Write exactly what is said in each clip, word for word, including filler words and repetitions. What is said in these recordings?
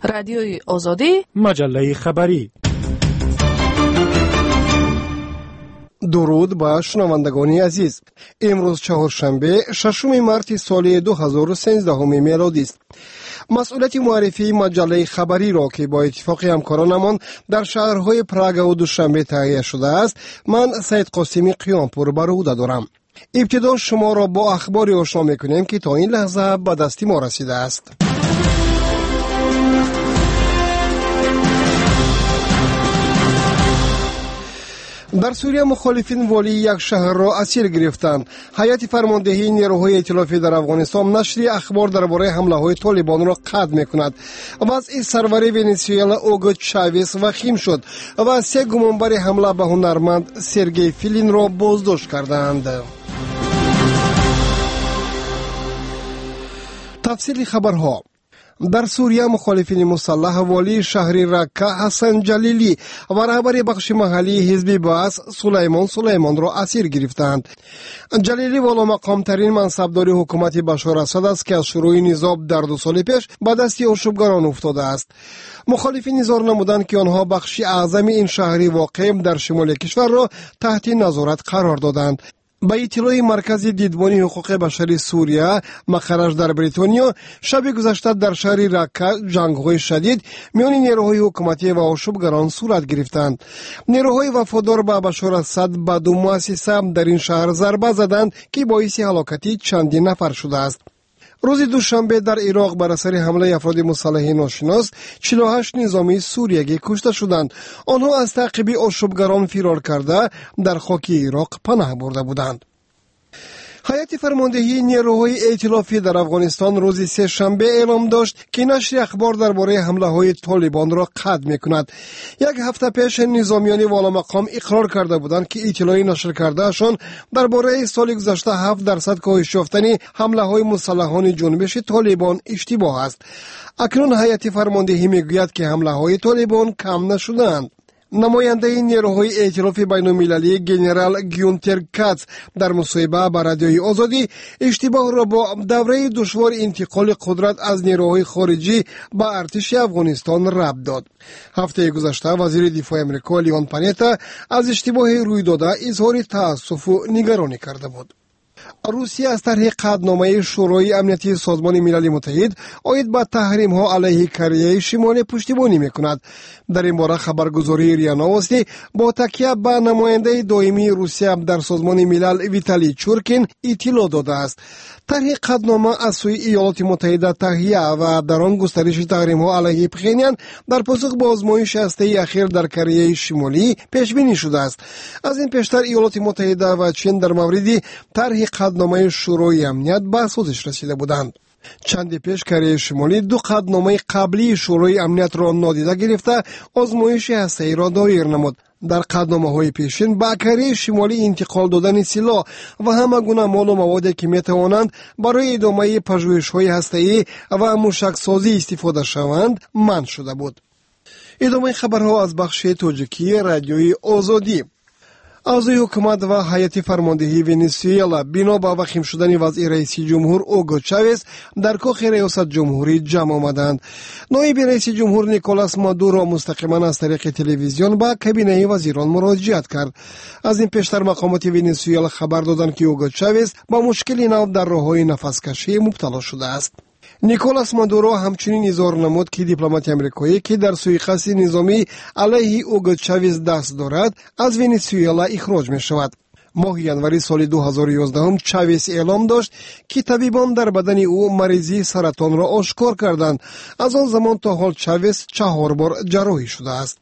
رادیوی آزادی، مجله خبری. درود با شنوندگان عزیز. امروز چهارشنبه ششم مارس سال دو هزار و سیزده میلادی است. مسئولیت معرفی مجله خبری را که با اتفاق همکارانمان در شهرهای پراگ و دوشنبه تهیه شده است، من سید قاسمی قیامپور بر عهده دارم. ابتدا شما را با اخباری آشنا می‌کنیم که تا این لحظه به دست ما رسیده است. در سوریه مخالفین والی یک شهر را اسیر گرفتند. هیئت فرماندهی نیروهای ائتلافی در افغانستان نشر اخبار درباره حمله‌های طالبان را قطع می‌کند. وضع سرور ونزوئلا اوگو چاوز وخیم شد و سه گمانبر حمله به هنرمند سرگئی فیلین را بازداشت کردند. تفصیل خبرها. در سوریه مخالفین مسلح والی شهر رکه حسن جلیلی و رهبر بخش محلی حزب بعث سلیمان سلیمان را اسیر گرفتند. جلیلی والا مقام ترین منصبدار حکومت بشار اسد است که از شروع نظام در دو سال پیش به دست آشوبگران افتاده است. مخالفین اظهار نمودند که آنها بخش اعظم این شهری واقع در شمال کشور را تحت نظارت قرار دادند. با اطلاع مرکز دیدبانی حقوق بشری سوریه مقرش در بریتانیا، شب گذشته در شهر رکه جنگ‌های شدید میان نیروهای حکومتی و آشوبگران صورت گرفتند. نیروهای وفادار به بشار اسد به دو مؤسسه در این شهر ضربه زدند که باعث هلاکت چندین نفر شده است. روز دوشنبه در عراق بر اثر حمله افراد مسلح ناشناس چهل و هشت نظامی سوریگی کشته شدند. آنها از تعقیب آشوبگران فرار کرده در خاک عراق پناه برده بودند. هیئت فرماندهی نیروهای ائتلافی در افغانستان روز سه شنبه اعلام داشت که نشر اخبار درباره حمله‌های طالبان را قطع می‌کند. یک هفته پیش نظامیان والا مقام اقرار کرده بودند که اطلاعی نشر کردهشان درباره سال گذشته هفت درصد کاهش یافتن حمله‌های مسلحان جنبش طالبان اشتباه است. اکنون هیئت فرماندهی میگوید که حمله‌های طالبان کم نشدند. نماینده نیروهای ائتلاف بین‌المللی گنرال گیونتر کاتس در مصاحبه با رادیوی آزادی اشتباه را با دوره دشوار انتقال قدرت از نیروهای خارجی به ارتش افغانستان ربط داد. هفته گذشته وزیر دفاع آمریکا لیون پانیتا از اشتباه روی داده اظهار تأسف و نگرانی کرده بود. روسیه از طرح قطعنامه شورای امنیتی سازمان ملل متحد عاید به تحریم ها علیه کره شمالی پشتیبانی میکند. در این باره خبرگزاری ریا نوستی با تکیه به نماینده دائمی روسیه در سازمان ملل ویتالی چورکین اطلاع داده است. طرح قطعنامه از سوی ایالات متحده تهیه و در آن گسترش تحریم ها علیه پخینیان در پاسخ به آزمایش هسته‌ای اخیر در کره شمالی پیش بینی شده است. از این پیشتر ایالات متحده و چین در مورد طرح قطعنامه شورای امنیت به سازش رسیده بودند. چند پیش کره شمالی دو قطعنامه قبلی شورای امنیت را نادیده گرفته آزمایش هسته‌ای را دایر نمود. در قطعنامه‌های پیشین به کره شمالی انتقال دادن سلاح و همه گونه مال و موادی که میتوانند برای ادامه پژوهش‌های هسته‌ای و موشک‌سازی استفاده شوند منع شده بود. ادامه خبرها از بخش تاجیکی رادیوی آزادی. اعضای حکومت و هیئت فرماندهی ونزوئلا بنا به وخیم شدن وضع رئیس جمهور اوگو چاوز در کاخ ریاست جمهوری جمع آمدند. نایب رئیس جمهور نیکولاس مادورو مستقیما از طریق تلویزیون به کابینه وزیران مراجعت کرد. از این پیشتر مقامات ونزوئلا خبر دادند که اوگو چاوز با مشکلی نو در راههای نفس‌کشی مبتلا شده است. نیکولاس مادورو همچنین اظهار نمود که دیپلمات آمریکایی که در سوءقصد نظامی علیه اوگو چاوز دست دارد از ونزوئلا اخراج می شود. ماه ینوری سال دو هزار و یازده هم چاوز اعلام داشت که طبیبان در بدن او مریضی سرطان را آشکار کردند. از آن زمان تا حال چاوز چهار بار جراحی شده است.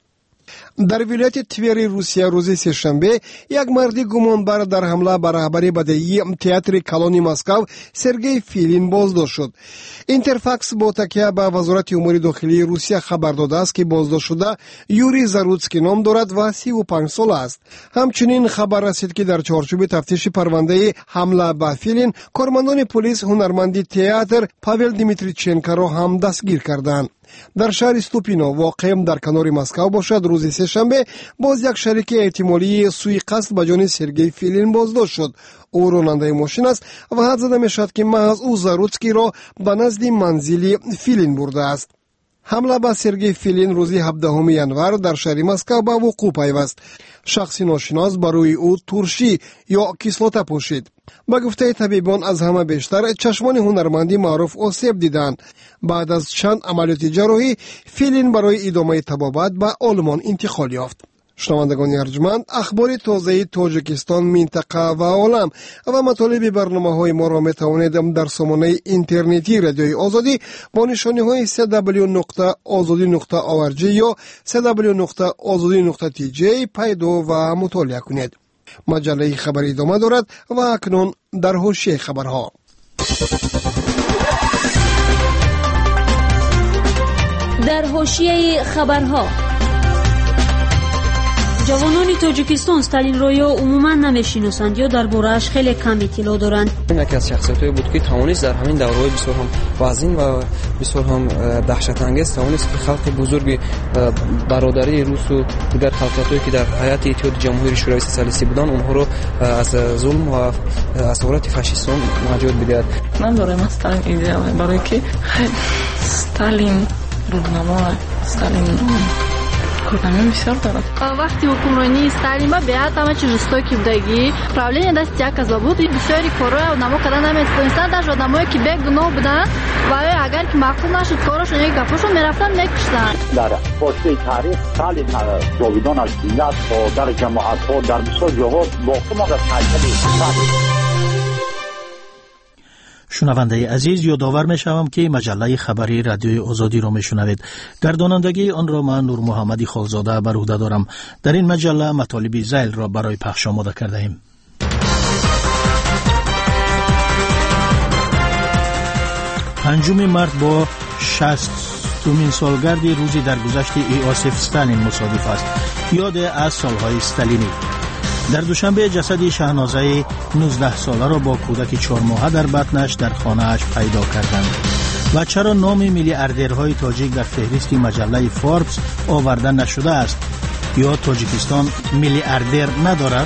در ولایت تویر روسیه روز سه‌شنبه یک مرد گمانبر در حمله بر رهبر بدهی تئاتر کلون مسکو سرگئی فیلین بازداشت شد. اینترفاکس با تکیه به وزارت امور داخلی روسیه خبر داده است که بازداشت شده یوری زاروتسکی نام دارد و سی و پنج ساله است. همچنین خبر رسید که در چارچوب تفتیش پرونده حمله به فیلین کارمندان پلیس هنرمند تئاتر پاول دیمیتریچنکو را هم دستگیر کردند. در شهر استوپینو واقع در کنار مسکو باشد روز سه‌شنبه باز یک شریک احتمالی سوی قصد به جان سرگئی فیلین بازداشت شد. او راننده ماشین است و حد زده می شود که محض او زاروتسکی را به نزد منزل فیلین برده است. حمله به سرگی فیلین روزی هفدهم ینور در شهر مسکو به وقوع پیوست. شخصی ناشناس بر روی او ترشی یا کیسلوته پوشید. با گفته طبیبان از همه بیشتر چشمان هنرمندی معروف آسیب دیدند. بعد از چند عملیات جراحی فیلین برای ادامه طبابت به آلمان انتقال یافت. شنوندگان ارجمند، اخبار تازه تاجیکستان، منطقه و عالم و مطالب برنامه‌های ما را می‌توانید در سامانه اینترنتی رادیوی آزادی با نشانه‌های سی دبلیو نقطه آزادی نقطه او ار جی یا سی دبلیو نقطه آزادی نقطه تی جی پیدا و مطالعه کنید. مجله خبری ادامه دارد و اکنون در حوزه خبرها. در حوزه خبرها، جوانان تاجیکستان استالین رو یا عموما نمیشناسند یا درباره‌اش خیلی کم اطلاع دارند. این یکی از شخصیت‌های بود که توانست در همین دوره‌های بسیار هم وزین و بسیار هم دهشت انگیز توانست که خلق بزرگ برادری روس و دیگر خلقیت‌هایی که در هیئت اتحاد جماهیر شورای سوسیالیستی بودند اونها رو از ظلم و اسارت فاشیستان نجات بدهد. من برای استالین ایدئال برای که استالین روزنامه استالین کردن بسیار دارد. وقتی حکمرانی استالین با بیات همه چیز جستوکی بودگی правление دست یک بود بسیاری کارهای آدم‌ها کردن نمی‌تونستن در آدمایی که به گناه بودن و اگر که معقول نشد کارشون یک گپشون میرفتن میکشتن. در پشت تاریخ استالین جاویدان از ملت و در جماعت‌ها در بسیار جاها باقی مانده است. شنونده عزیز، یادآور می شوم که مجله خبری رادیوی آزادی را می شنوید. گردانندگی آن را من نور محمدی خالزاده بر عهده دارم. در این مجله مطالب ذیل را برای پخش آماده کرده ایم. پنجم مارس با شصتمین سالگرد روزی درگذشت ایوسف استالین مصادف است. یاد از سالهای استالینی. در دوشنبه جسد شهنازه نوزده ساله را با کودک چهار ماهه در بطنش در خانه‌اش پیدا کردند. و چرا نام میلیاردرهای تاجیک در فهرست مجله فوربس آورده نشده است؟ یا تاجیکستان میلیاردر ندارد؟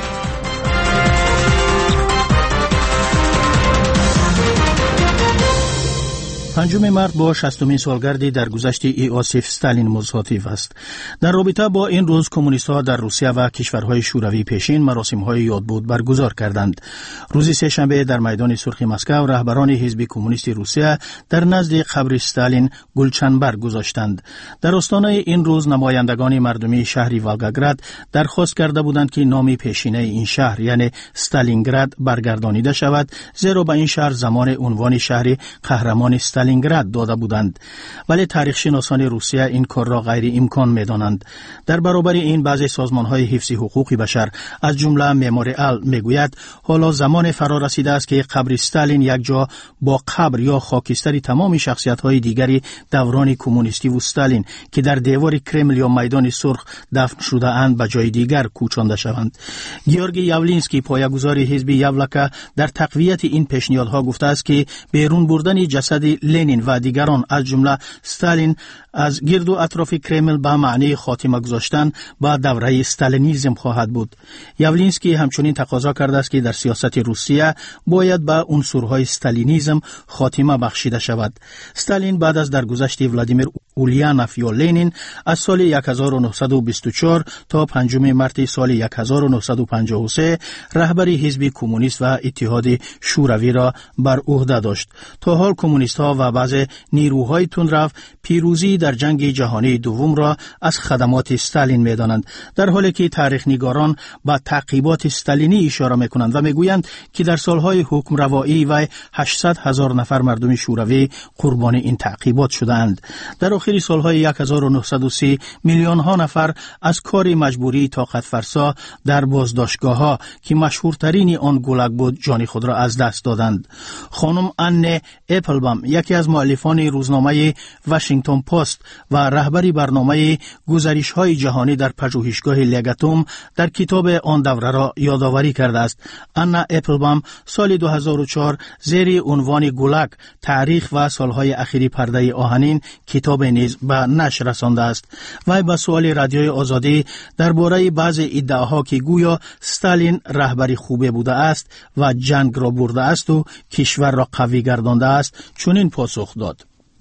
پنجم مارس با شصتمین سالگرد درگذشت ایوسف استالین مصادف است. در رابطه با این روز کمونیست‌ها در روسیه و کشورهای شوروی پیشین مراسم‌های یادبود برگزار کردند. روز سه‌شنبه در میدان سرخ مسکو رهبران حزب کمونیست روسیه در نزد قبر استالین گلچنبر گذاشتند. در آستانه این روز نمایندگان مردمی شهر ولگاگراد درخواست کرده بودند که نام پیشینه این شهر یعنی استالینگراد برگردانیده شود، زیرا به این شهر زمان عنوان شهر قهرمان استالینگراد داده بودند. ولی تاریخ شناسان روسیه این کار را غیر امکان می‌دانند. در برابر این بعضی سازمان‌های حفظ حقوق بشر از جمله مموریال میگوید حالا زمان فرا رسیده است که قبر استالین یک جا با قبر یا خاکستر تمام شخصیت‌های دیگری دوران کمونیستی و استالین که در دیوار کرمل یا میدان سرخ دفن شده اند به جای دیگر کوچانده شوند. گیورگی یاولینسکی پایه‌گذار حزب یاولکا در تقویت این پیشنهادها گفته است که بیرون بردن جسد لنین و دیگران از جمله استالین از گرد و اطراف کرمل به معنی خاتمه گذاشتن با دوره استالینیزم خواهد بود. یاولینسکی همچنین تقاضا کرده است که در سیاست روسیه باید به عنصرهای استالینیزم خاتمه بخشیده شود. استالین بعد از درگذشت ولادیمیر اولیانوف یا لنین از سال هزار و نهصد و بیست و چهار تا پنجم مارس سال هزار و نهصد و پنجاه و سه رهبری حزب کمونیست و اتحاد شوروی را بر عهده داشت. تا حال کمونیست‌ها و بعض نیروهای تندرو پیروزی در جنگ جهانی دوم را از خدمات استالین می‌دانند، در حالی که تاریخ نگاران به تعقیبات استالینی اشاره می‌کنند و می‌گویند که در سالهای حکم روایی و هشتصد هزار نفر مردم شوروی قربانی این تعقیبات شدند. در آخر سالهای هزار و نهصد و سی میلیون ها نفر از کار مجبوری طاقت فرسا در بازداشتگاه‌ها که مشهورترین آن گولاگ بود جان خود را از دست دادند. خانم آن اپلبام یکی از مؤلفان روزنامه واشنگتن پست و رهبری برنامه گزارش‌های جهانی در پژوهشگاه لگاتوم در کتاب آن دوره را یادآوری کرده است. آنا اپلبام سال دو هزار و چهار زیر عنوان گولاگ تاریخ و سالهای اخیر پرده آهنین کتاب نیز به نشر رسانده است. وی به سوال رادیوی آزادی درباره بعضی ادعاها که گویا استالین رهبری خوبه بوده است و جنگ را برده است و کشور را قوی گردانده است چنین پاسخ داد: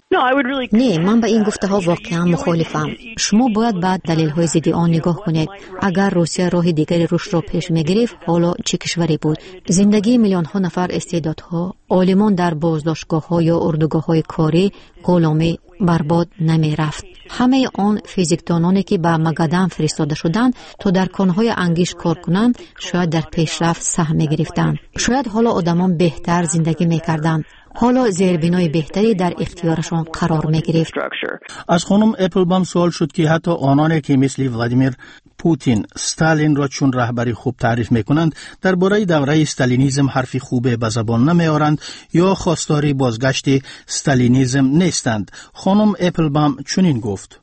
نه، من به این گفته ها واقعا مخالفم. شما باید بعد دلیل های ضد آن نگاه کنید. اگر روسیه راه دیگری رشد را پیش می‌گرفت، حالا چه کشوری بود؟ زندگی میلیون ها نفر استعدادها، عالمان در بازداشتگاه ها یا اردوگاه های کاری، غلامی برباد نمی رفت. همه آن فیزیکدانانی که به مگدن فرستاده شدند تا در کانهای انگیش کار کنند، شاید در پیشرفت سهم می گرفتند. شاید حالا آدمان بهتر زندگی می کردند. حالا زیربنای بهتری در اختیارشان قرار می گرفت. از خانم اپلبام سوال شد که حتی آنانی که مثل ولادیمیر پوتین استالین را چون رهبری خوب تعریف می کنند، درباره دوره استالینیزم حرفی خوبه به زبان نمی آورند یا خواستار بازگشت استالینیزم نیستند. خانم اپلبام چنین گفت: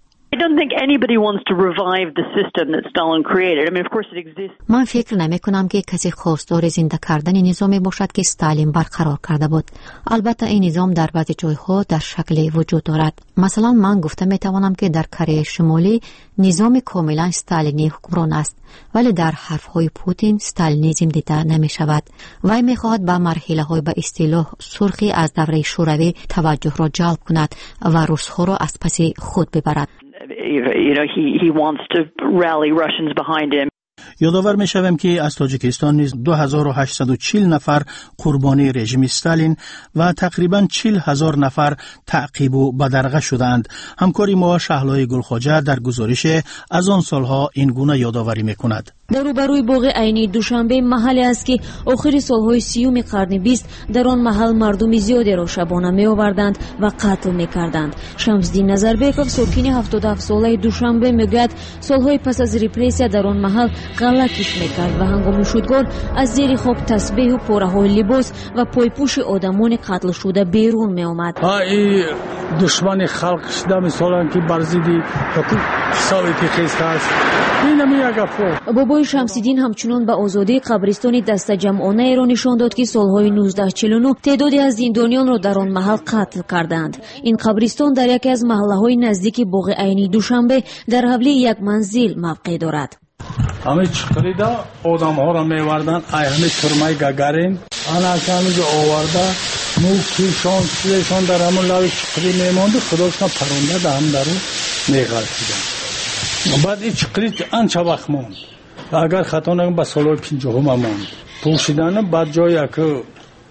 من فکر نمی کنم که کسی خواستار زنده کردن نظامی باشد که استالین برقرار کرده بود. البته این نظام در بعضی جایها در شکلی وجود دارد. مثلا من گفته می توانم که در کره شمالی نظام کاملا استالینی حکمران است، ولی در حرفهای پوتین استالینیزم دیده نمی شود. وی می خواهد به مرحله های به اصطلاح سرخی از دوره شوروی توجه را جلب کند و روس‌ها را از پس خود ببرد. You know, he, he wants to rally Russians behind him. یادآور می شوم که از تاجیکستان نیز دو هزار و هشتصد و چهل نفر قربانی رژیم استالین و تقریباً چهل هزار نفر تعقیب و بدرقه شدند. همکاری ما شهلای گلخواجه در گزارش از آن سالها این گونه یادآوری می کند. در روبروی باغ عینی دوشنبه محلی است که آخر سالهای سیوم قرن بیست در آن محل مردم زیادی را شبانه می آوردند و قتل می کردند. شمس‌الدین نظربیکوف ساکن هفتاد و هفت ساله دوشنبه میگوید سالهای پس از رپرسیا در آن محل غلطش میکرد و هنگام شدگار از زیر خاک تسبیح و پاره‌های لباس و پایپوش آدمان قتل شده بیرون می آمد. ای دشمن خلق شده مثلا که برزیدی ساویتی خیسته است. این میگه بابای شمس‌الدین همچنان به آزادی قبرستان دست جمعانه ای را نشان داد که سالهای نوزده چهل و نه تعدادی از زندانیان را در آن محل قتل کردند. این قبرستان در یکی از محله‌های نزدیک باغ عینی دوشنبه در حولی یک منزل موقع دارد. همه چقدر آدم ها را میوردن، ای همه ترمای گاگارین آن اصلا جو آورده نو کیشان چیزشان در همون لای چقدر میمانده خداشون پرونده در هم درو میگردیدن. بعد این چقدر آنچه وقت موند اگر خطا نکنم با سالهای پنجاه هم موند پوشیدن بعد جایی که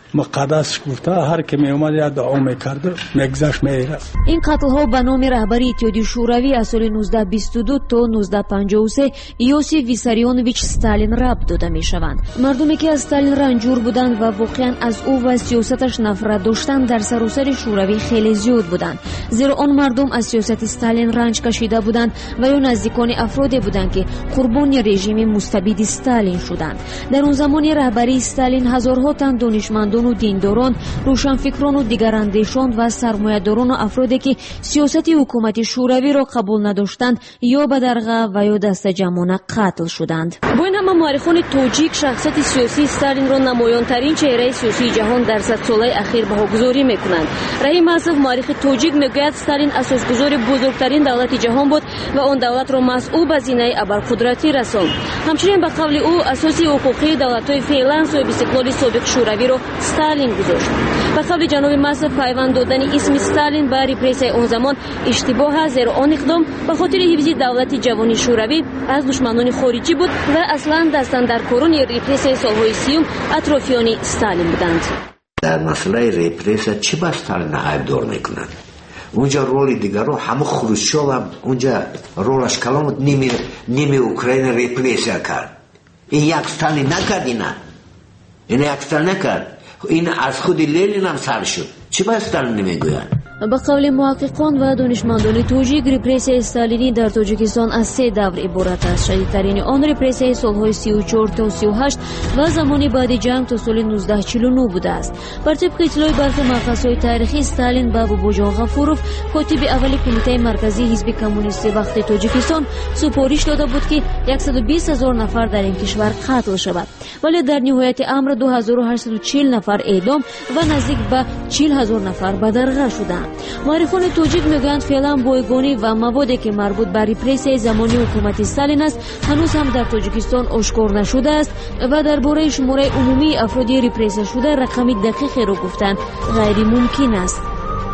مقدس گفته هر که می اومد یا دعا میکرد میگذشت میره. این قتل ها به نام رهبر اتحادیه شوروی از سال نوزده بیست و دو تا نوزده پنجاه و سه یوسف ویساریونوویچ استالین ربط داده می شوند. مردمی که از استالین رنجور بودند و واقعا از او و سیاستش نفرت داشتند در سراسر شوروی خیلی زیاد بودند، زیرا آن مردم از سیاست استالین رنج کشیده بودند و یا نزدیکان افرادی بودند که قربانی رژیم مستبد استالین شدند. در اون زمان رهبری استالین هزارها تن دانشمندان و دینداران، روشنفکران و دیگر اندیشان و سرمایه‌داران و افرادی که سیاست حکومت شوروی را قبول نداشتند یا به درغه و یا دست جمعانه قتل شدند. با این همه مورخان تاجیک شخصیت سیاسی استالین را نمایان‌ترین چهره سیاسی جهان در صد ساله اخیر بهاگذاری می‌کنند. رحیم اسف مورخ تاجیک میگوید استالین اساسگذار بزرگترین دولت جهان بود و آن دولت را مسئول به زینه ابرقدرتی رساند. همچنین به قول او اساسی حقوقی دولت‌های فعلا صاحب استقلال سابق شوروی را استالین گذاشت. به قول جناب مسعود پیوند دادن اسم استالین به رپرسیا اون زمان اشتباه است، زیرا آن اقدام به خاطر حفظ دولت جوانی شوروی از دشمنان خارجی بود و اصلا دستاندرکاران رپرسیا سالهای سیوم اطرافیان استالین بودند. در مسئله رپرسیا چی با استالین عیبدار میکنند؟ اونجا رول دیگر رو همه خروشچوف هم اونجا رولش کلام بود، نیمی نیمی اوکراین رپرسیا کرد. این یک استالین نکرد، اینا این یک استالین نکرد. این از خود لنین هم سر شد. چی با استالین نمیگویند؟ به قول محققان و دانشمندان تاجیک رپرسیا استالینی در تاجیکستان از سه دور عبارت است. شدیدترین آن رپرسیا سالهای سی و چهار تا سی و هشت و زمان بعد جنگ تا سال نوزده چهل و نه بوده است. بر طبق اطلاع برخی مبحث‌های تاریخی استالین به باباجان غفورов کاتب اول کمیته مرکزی حزب کمونیست وقت تاجیکستان سپارش داده بود که صد و بیست هزار نفر در این کشور قتل شود، ولی در نهایت امر دو هزار و هشتصد و چهل نفر اعدام و نزدیک به چهل هزار نفر به درغه شدند. مورخان تاجیک میگویند فعلا بایگانی و موادی که مربوط به رپرسیا زمانی حکومت استالین است هنوز هم در تاجیکستان آشکار نشده است و درباره شماره عمومی افراد رپرسیا شده رقم دقیقی را گفتن غیر ممکن است.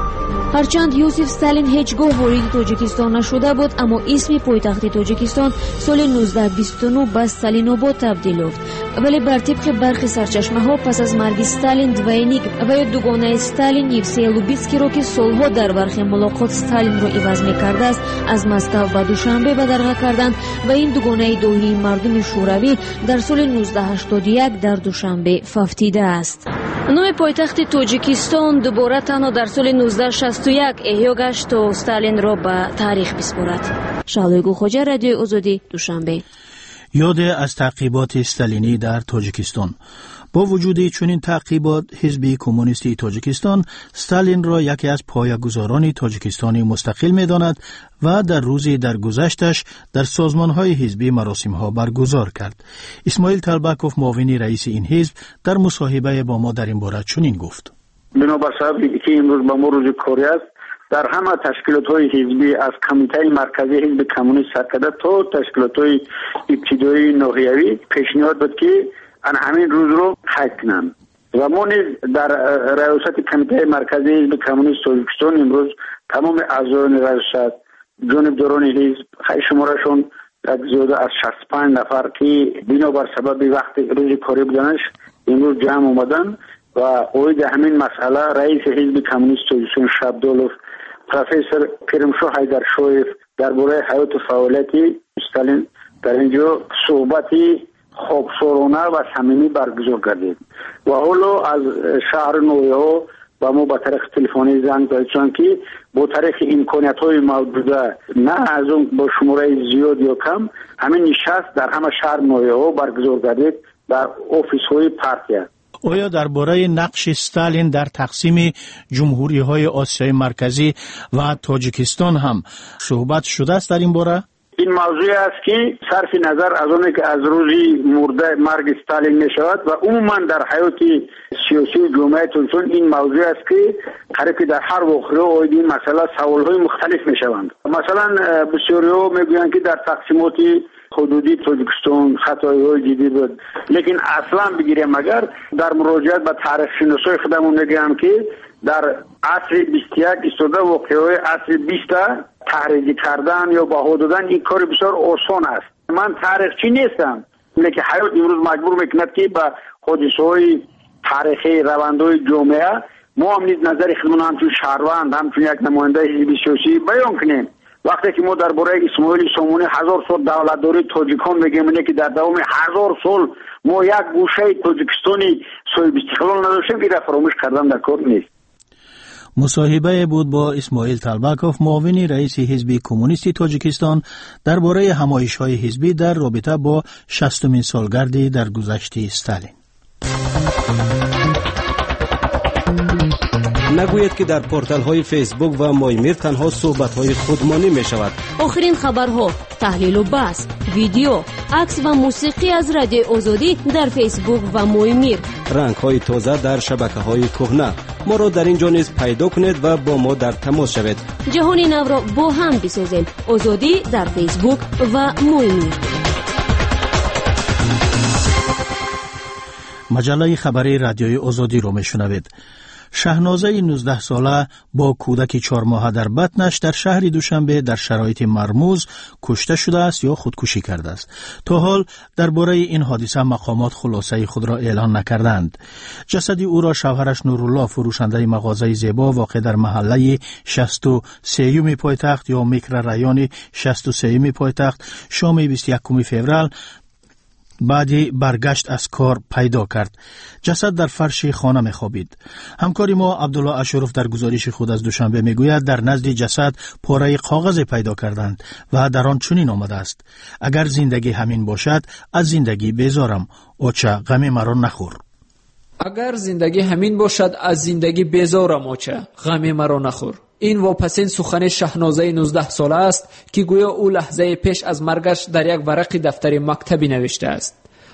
هرچند یوسف استالین هیچگاه وارد تاجیکستان نشده بود، اما اسم پایتخت تاجیکستان سال نوزده بیست و نه به استالیناباد تبدیل یافت. ولی بر طبق برخی سرچشمه ها پس از مرگ استالین دوینیک و یا دوگانه استالین یوسی لوبیتسکی را که سالها در برخی ملاقات استالین را عوض می‌کرده است از مسکو به دوشنبه به درگاه کردند و این دوگانه دوحی مردم شوروی در سال نوزده هشتاد و یک در دوشنبه فوتیده است. نام پایتخت تاجیکستان دوباره تنها در سال نوزده شصت و یک احیا گشت تا استالین را به تاریخ بسپارد. شعله خوجا، رادیو آزادی، دوشنبه. یاد از تعقیبات استالینی در تاجیکستان. با وجود چنین تعقیبات، حزب کمونیستی تاجیکستان استالین را یکی از پایه‌گذاران تاجیکستان مستقل می‌داند و در روزی درگذشتش در سازمان‌های حزبی مراسم‌ها برگزار کرد. اسماعیل طلبکوف، معاون رئیس این حزب، در مصاحبه با ما در این باره چنین گفت: بنابر سببی که امروز به ما روز کاری است، در همه تشکیلات‌های حزبی از کمیته مرکزی حزب کمونیست سرکرده تا تشکیلات‌های ابتدایی ناحیوی پیشنهاد بود که ان همین روز رو حک کنند و ما نیز در ریاست کمیته مرکزی حزب کمونیست تاجیکستان امروز تمام اعضایان ریاست، جانبداران حزب، خیلی شمارشون یک زیاده از شصت و پنج نفر که بنابر سبب وقت روز کاری بودنش امروز جمع آمدن و اوید همین مسئله رئیس حزب کمونیست تاجیکستان شبدالوف پروفسور کرمشاه حیدرشاهیف درباره حیات و فعالیت استالین در اینجا صحبتی خوبسورانه و صمیمی برگزار کردید و حالا از شهر نویا با ما با طریق تلفنی زنگ زدید، چون که با طریق امکانیت های موجوده نه از اون با شماره زیاد یا کم همین نشست در همه شهر نویا برگزار کردید در آفیس های پارتیا. آیا درباره نقش استالین در تقسیم جمهوری‌های آسیای مرکزی و تاجیکستان هم صحبت شده است در این باره؟ این موضوع است که صرف نظر از اون که از روزی مرده مرگ استالین می شود و عموما در حیات سیاسی جامعه تاجیکستان این موضوع است که قریب در هر واقعه اوید این مسئله سوالهای مختلف می شوند. مثلا بسیاری ها می گویند که در تقسیمات حدودی تاجیکستان خطاهای جدی بود، لیکن اصلا بگیریم اگر در مراجعت به تاریخ شناسای خودمون میگم که در عصر بیست و یک استوده واقعه عصر بیست تحریزی کردن یا بها دادن این کار بسیار آسان است. من تاریخچی نیستم، لیکن حیات امروز مجبور میکند که به حادثه های تاریخی روندهای جامعه ما هم نیز نظر خودمون همچون شهروند همچون یک نماینده حزب سیاسی بیان کنیم. وقتی که ما درباره اسماعیل سامونی هزار سال دولتداری تاجیکان میگیم که در دوام هزار سال ما یک گوشه تاجیکستانی صاحب استقلال نداشتیم، این را فراموش کردن در کار نیست. مصاحبه بود با اسماعیل طلبکوف، معاون رئیس حزب کمونیستی تاجیکستان، درباره همایش‌های حزبی در رابطه با شصتمین سالگرد درگذشت استالین. نگوید که در پورتال های فیسبوک و مایمیر تنها صحبت های خودمانی می شود. آخرین خبرها، تحلیل و بحث، ویدیو، عکس و موسیقی از رادیو آزادی در فیسبوک و مایمیر. رنگ های تازه در شبکه های کهنه. ما را در اینجا نیز پیدا کنید و با ما در تماس شوید. جهان نو را با هم بسازیم. آزادی در فیسبوک و مایمیر. مجله خبری رادیوی آزادی رو میشنوید. شهنازه نوزده ساله با کودک چهار ماهه در بطنش در شهر دوشنبه در شرایط مرموز کشته شده است یا خودکشی کرده است. تا حال درباره این حادثه مقامات خلاصه خود را اعلان نکردند. جسد او را شوهرش نورالله، فروشنده مغازه زیبا واقع در محله شصت و سه پایتخت یا میکرورایون شصت و سه پایتخت شام بیست و یکم فوریه بعدی برگشت از کار پیدا کرد. جسد در فرش خانه می خوابید. همکاری ما عبدالله اشرف در گزارش خود از دوشنبه می گوید در نزد جسد پاره کاغذ پیدا کردند و در آن چنین آمده است: اگر زندگی همین باشد از زندگی بیزارم، اوچه غم مرا نخور. اگر زندگی همین باشد از زندگی بیزارم، اوچه غم مرا نخور. این واپسین سخن شهنازه نوزده ساله است که گویا او لحظه پیش از مرگش در یک ورق دفتر مکتبی نوشته است.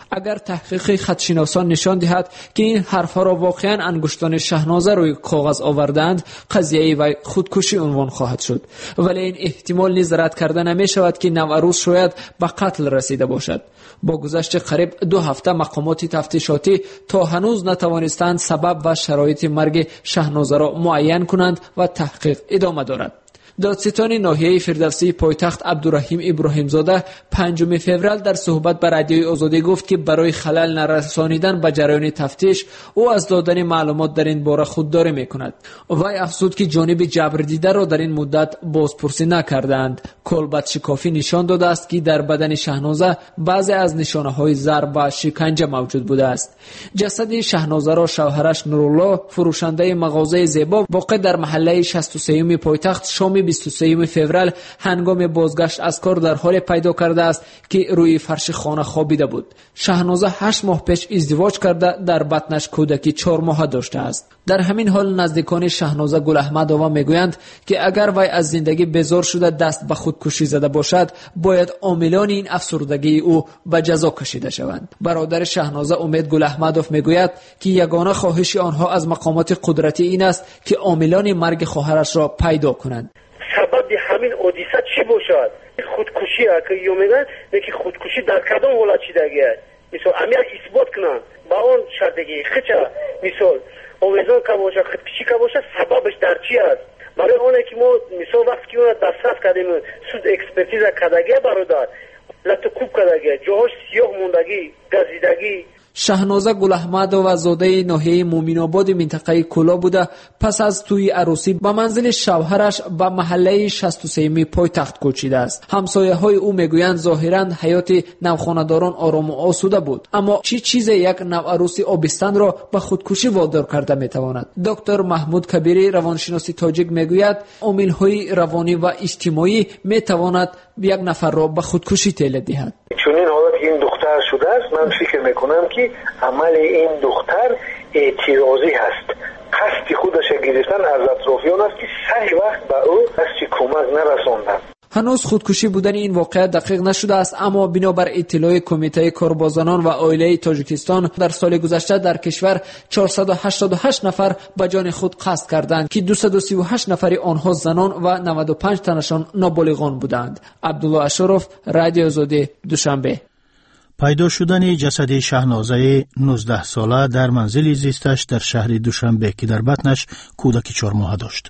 اگر تحقیق خطشناسان نشان دهد که این حرفها را واقعا انگشتان شهنازه روی کاغذ آوردند، قضیه وی خودکشی عنوان خواهد شد. ولی این احتمال نیز رد کرده نمی شود که نوعروس شاید به قتل رسیده باشد. با گذشت قریب دو هفته مقامات تفتیشاتی تا هنوز نتوانستند سبب و شرایط مرگ شهنازه را معین کنند و تحقیق ادامه دارد. دادستان ناحیه فردوسی پایتخت عبدالرحیم ابراهیم زاده پنجم فوریه در صحبت با رادیوی آزادی گفت که برای خلل نرسانیدن به جریان تفتیش او از دادن معلومات در این باره خودداری میکند. وی افزود که جانب جبردیده را در این مدت بازپرسی نکردند. کالبد شکافی نشان داده است که در بدن شهنازه بعضی از نشانه های ضرب و شکنجه موجود بوده است. جسد شهنازه را شوهرش نورالله، فروشنده مغازه زیبا واقع در محله شصت و سه پایتخت، شام بیست و سه فوریه هنگام بازگشت از کار در حال پیدا کرده است که روی فرش خانه خوابیده بود. شهنازه هشت ماه پیش ازدواج کرده در بطنش کودکی چهار ماه داشته است. در همین حال نزدیکان شهنازه گل احمدآوا میگویند که اگر وی از زندگی بیزار شده دست به خودکشی زده باشد، باید عاملان این افسردگی او به جزا کشیده شوند. برادر شهنازه امید گل احمدآوا میگوید که یگانه خواهش آنها از مقامات قدرتی این است که عاملان مرگ خواهرش را پیدا کنند. سبب همین حادثه چی باشد؟ خودکشی که یو میگن که خودکشی در کدام حالت شدگی است؟ مثلا امیر اثبات کنن با اون شدگی خچا مثال اوزان که باشه خودکشی که باشه سببش در چی است؟ برای اونه که ما مثال وقتی که اون دسترس کردیم سود اکسپرتیز کردگی برادر لطو کوب کردگی جاهاش سیاه موندگی گزیدگی. شهنازه گل احمدآوا زاده ناحیه مومن‌آباد منطقه کلا بوده پس از توی عروسی به منزل شوهرش به محله شصت و سه پایتخت کوچیده است. همسایه‌های او میگویند ظاهراً حیات نوخانه‌داران آرام و آسوده بود، اما چی چیز یک نوعروس آبستن را به خودکشی وادار کرده میتواند؟ دکتر محمود کبیری روانشناس تاجیک میگوید عامل‌های روانی و اجتماعی میتواند یک نفر را به خودکشی تیل دهد. چون این حالت این دختر شده است، من فکر میکنم که عمل این دختر اعتراضی هست. قصد خودش گرفتن از اطرافیان است که صحیح وقت به او دست کمک نرساندن. هنوز خودکشی بودن این واقعه دقیق نشده است، اما بنابر اطلاع کمیته کاربازان و عائله تاجیکستان در سال گذشته در کشور چهارصد و هشتاد و هشت نفر به جان خود قصد کردند که دویست و سی و هشت نفر آنها زنان و نود و پنج تنشان نابالغان بودند. عبدالله اشرف، رادیو آزادی، دوشنبه. پیدا شدن جسد شهنازه نوزده ساله در منزل زیستش در شهر دوشنبه که در بطنش کودک چهار ماه داشت.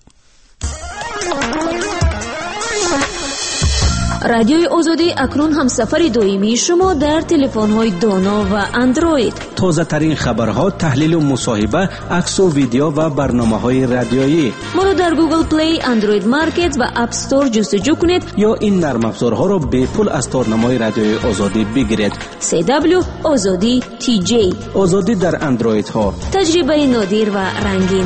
رادیوی آزادی اکنون هم سفر دائمی شما در تلفن‌های دانا و اندروید. تازه ترین خبرها، تحلیل و مصاحبه، عکس و ویدیو و برنامه‌های رادیویی. ما را در گوگل پلی، اندروید مارکت و اپ استور جستجو کنید یا این نرم افزارها را به پول از تارنمای رادیوی آزادی بگیرید. سی دبلیو آزادی تی جی. آزادی در اندروید ها. تجربه نادر و رنگین.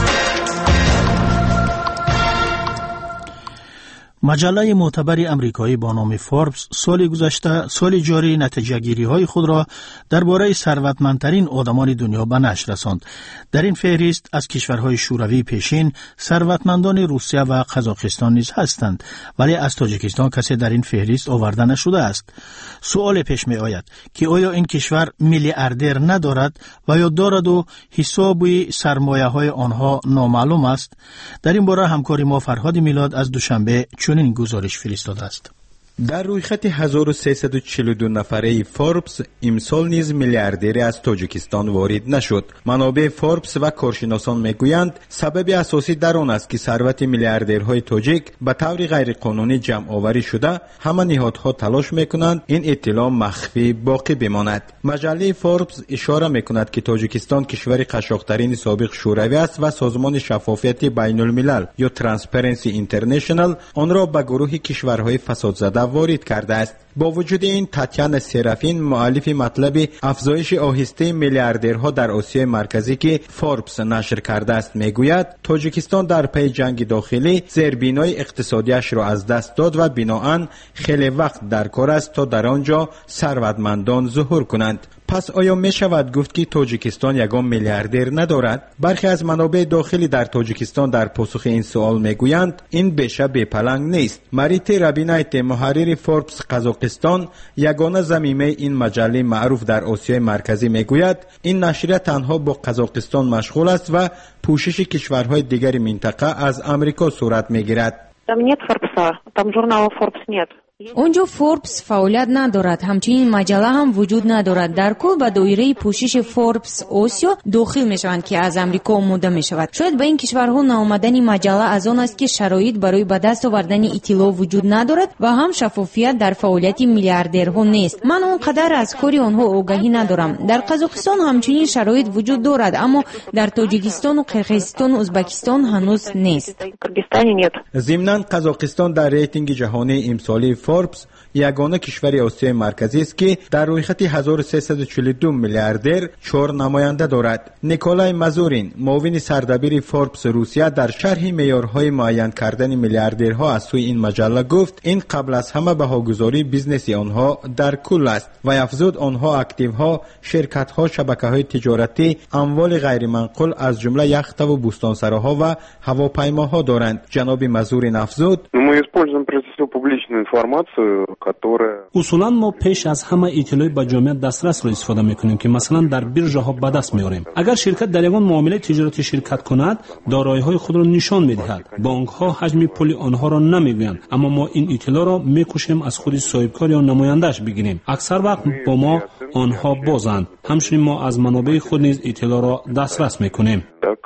مجله معتبر امریکایی با نام فوربس سال گذشته سال جاری نتیجه گیری های خود را درباره ثروتمندترین آدمان دنیا به نشر رساند. در این فهرست از کشورهای شوروی پیشین ثروتمندان روسیه و قزاقستان نیز هستند، ولی از تاجیکستان کسی در این فهرست آورده نشده است. سوال پیش می آید که آیا این کشور میلیاردر ندارد و یا دارد و حساب سرمایه های آنها نامعلوم است؟ در این باره همکاری ما فرهاد میلاد از دوشنبه چنین گزارش فرستاده است. در رویخط هزار و سیصد و چهل و دو نفره فوربس امسال نیز میلیاردری از تاجیکستان وارد نشد. منابع فوربس و کارشناسان میگویند سبب اساسی در آن است که ثروت میلیاردرهای تاجیک به طور غیرقانونی جمع آوری شده. همه نهادها تلاش میکنند این اطلاع مخفی باقی بماند. مجله فوربس اشاره میکند که تاجیکستان کشور قشاق‌ترین سابق شوروی است و سازمان شفافیت بین الملل یا ترانسپرنسی اینترنشنال آن را به گروه کشورهای فسادزده وارد کرده است. با وجود این، تاتیانا سرافین، مؤلف مطلب افزایش آهسته میلیاردرها در آسیای مرکزی که فوربس نشر کرده است، میگوید تاجیکستان در پی جنگ داخلی زیربنای اقتصادیش را از دست داد و بناهن خیلی وقت در کار است تا در آنجا ثروتمندان ظهور کنند. پس آیا می شود گفت که تاجیکستان یگان میلیاردر ندارد؟ برخی از منابع داخلی در تاجیکستان در پاسخ این سوال میگویند این بیشه بی پلنگ نیست. مریت ربینایت، محرر فوربس قزاقستان، یگانه ضمیمه این مجله معروف در آسیای مرکزی میگوید این نشریه تنها با قزاقستان مشغول است و پوشش کشورهای دیگر منطقه از امریکا صورت میگیرد. Там нет Форбса, там журнала Forbes нет. اونجا فوربس فعالیت ندارد، همچنین مجله هم وجود ندارد. در کل به دایره پوشش فوربس آسیا داخل میشوند که از امریکا آماده میشود. شاید به این کشورها نامدن مجله از آن است که شرایط برای به دست آوردن اطلاع وجود ندارد و هم شفافیت در فعالیت میلیاردرها نیست. من اونقدر از کاری آنها آگاهی ندارم. در قزاقستان همچنین شرایط وجود دارد، اما در تاجیکستان و قرقیزستان و ازبکستان هنوز نیست. ضمناً قزاقستان در ریتینگ جهانی امسالی فوربس یگانه کشور آسیای مرکزی است که در رویخط هزار و سیصد و چهل و دو میلیاردر چهار نماینده دارد. نیکولای مازورین، معاون سردبیر فوربس روسیه، در شرح معیارهای معین کردن میلیاردرها از سوی این مجله گفت این قبل از همه بهاگذاری بیزنس آنها در کل است و افزود آنها اکتیوها، شرکت‌ها، شبکه‌های تجارتی، اموال غیر منقول از جمله یخت و بوستانسراها و هواپیماها دارند. جناب مازورین افزود اصولا ما پیش از همه اطلاع به جامعه دسترس را استفاده میکنیم که مثلا در بیرژاها به دست میاریم. اگر شرکت در یگان معامله تجارتی شرکت کند دارایی های خود را نشان میدهد. بانک ها حجم پول آنها را نمیگویند، اما ما این اطلاع را میکوشیم از خود صاحبکار یا نماینده‌اش بگیریم. اکثر وقت با ما آنها بازند. همچنین ما از منابع خود نیز اطلاع را دسترس میکنیم.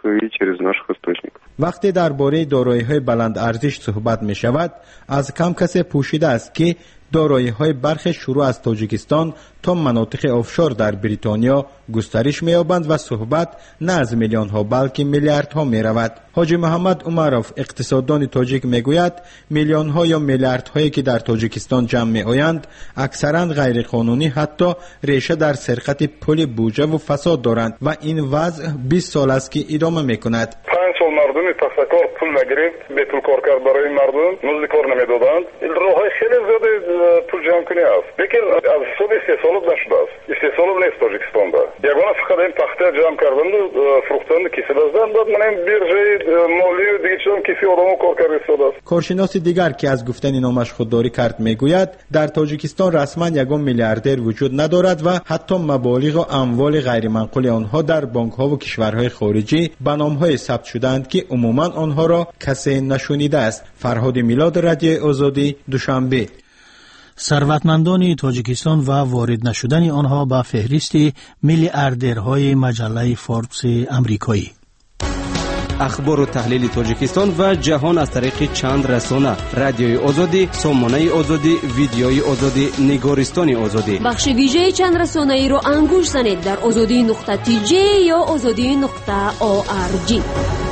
وقتی درباره دارایی‌های بلند ارزش صحبت می شود، از کم کسی پوشیده است که دارایی‌های برخی شروع از تاجیکستان تا مناطق آفشور در بریتانیا گسترش می‌یابند و صحبت نه از میلیون‌ها بلکه میلیاردها می‌رود. حاجی محمد عمروف، اقتصاددان تاجیک، میگوید میلیون‌ها یا میلیاردهایی که در تاجیکستان جمع می‌آیند اکثراً غیر قانونی، حتی ریشه در سرقت پول بودجه و فساد دارند و این وضع بیست سال است که ادامه می‌کند. مردمی تفکر پول نگرفت، بیت الکار کرد برای مردم، مزد کار نمیدادند. راههای خیلی زیاد پول جمع کنی است. لیکن از سال استحصالات نشده است. استحصالات نیست تاجیکستان دا. یگانه فقط این تخته جمع کردند و فروختند کسی دادند. بعد من این بیرژه مالی و دیگه چیزام کسی آدمو کار کرد استفاده است. کارشناس دیگر که از گفتن نامش خودداری کرد میگوید در تاجیکستان رسما یگان میلیاردر وجود ندارد و حتی مبالغ و اموال غیر منقول آنها در بانک‌ها و کشورهای خارجی به نام‌های ثبت شدند که عموما آنها را کسی نشونیده است. فرهاد میلاد، رادیو آزادی، دوشنبه. ثروتمندان تاجیکستان و وارد نشدن آنها به فهرست میلیاردرهای مجله فوربس امریکایی. اخبار و تحلیل تاجیکستان و جهان از طریق چند رسانه: رادیوی آزادی، سامانه آزادی، ویدیوی آزادی، نگارستان آزادی. بخش ویژه چند رسانه ای رو انگوش زنید در آزادی نقطه تی جی یا آزادی نقطه او آر جی.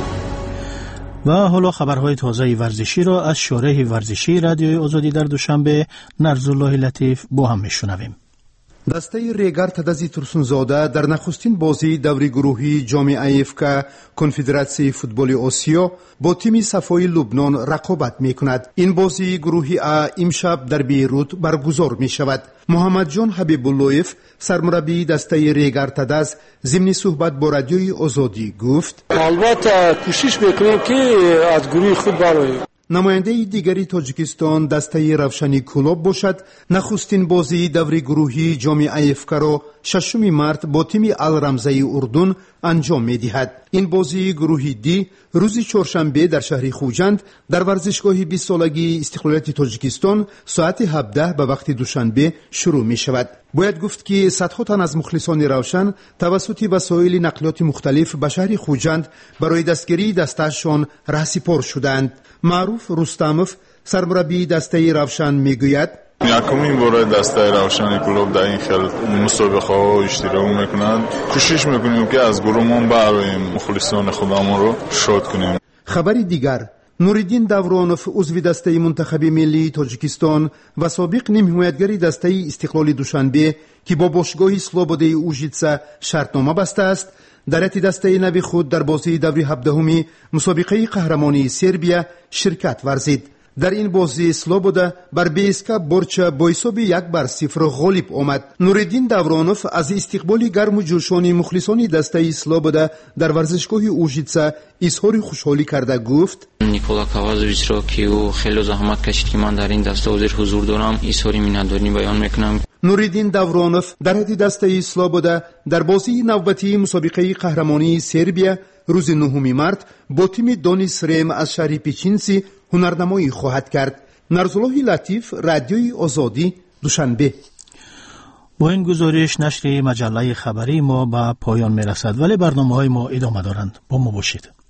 و حالا خبرهای تازه ورزشی را از شارح ورزشی رادیوی آزادی در دوشنبه نرزالله لطیف با هم میشنویم. دسته ریگر تدازی ترسونزاده در نخستین بازی دوری گروهی جام ایفکا کنفدراسیون فوتبال آسیا با تیم صفای لبنان رقابت می کند. این بازی گروهی ا امشب در بیروت برگزار می شود. محمد جان حبیب اللهیف، سرمربی دسته ریگر تداز، ضمن صحبت با رادیوی آزادی گفت: البته کوشش میکنیم که از گروه خود براییم. نماینده دیگری تاجیکستان دسته روشنی کلوب باشد. نخستین بازی دوری گروهی جام ایفکا را ششم مارس با تیم الرمزه اردن انجام می دهد. این بازی گروهی دی روز چهارشنبه در شهر خوجند در ورزشگاه بیست سالگی استقلالیت تاجیکستان ساعت هفده به وقت دوشنبه شروع می شود. باید گفت که صدها تن از مخلصان روشن توسط وسایل نقلیات مختلف به شهر خوجند برای دستگیری دسته‌شان رهسپار شدند. معروف رستموف، سرمربی دسته روشن، میگوید: یکمین بار دسته روشن کلوب در این خیل مسابقه ها اشتراک میکنند. کوشش میکنیم که از گروهمون براییم مخلصان خودمون رو شاد کنیم. خبری دیگر: نوریدین دورانوف، عضو دسته منتخب ملی تاجیکستان و سابق نیم حمایتگر دسته استقلال دوشنبه که با باشگاه سلوبوده اوژیتسا شرطنامه بسته است، در ارتباط دسته نوی خود در بازی دوری هفدهمی مسابقه قهرمانی سربیا شرکت ورزید. در این بازی سلوبودا بر بیسکا برچا با حساب یک بر صفر غالب آمد. نوریدین دورانوف از استقبال گرم و جوشان مخلصان دسته سلوبودا در ورزشگاه اوژیتسا اظهار خوشحالی کرده گفت: نیکولا کاوازویچ را که او خیلی زحمت کشید که من در این دسته حاضر حضور دارم، اظهار مننتداری بیان میکنم. نوریدین دورانوف در حد دسته سلوبودا در بازی نوبتی مسابقه قهرمانی سربیا روز نهم مارت با تیم دونیس ریم از شهر پیچینسی هنرنمایی خواهد کرد. نرزالله لطیف، رادیوی آزادی، دوشنبه. با این گزارش نشر مجله خبری ما به پایان میرسد، ولی برنامه های ما ادامه دارند. با ما باشید.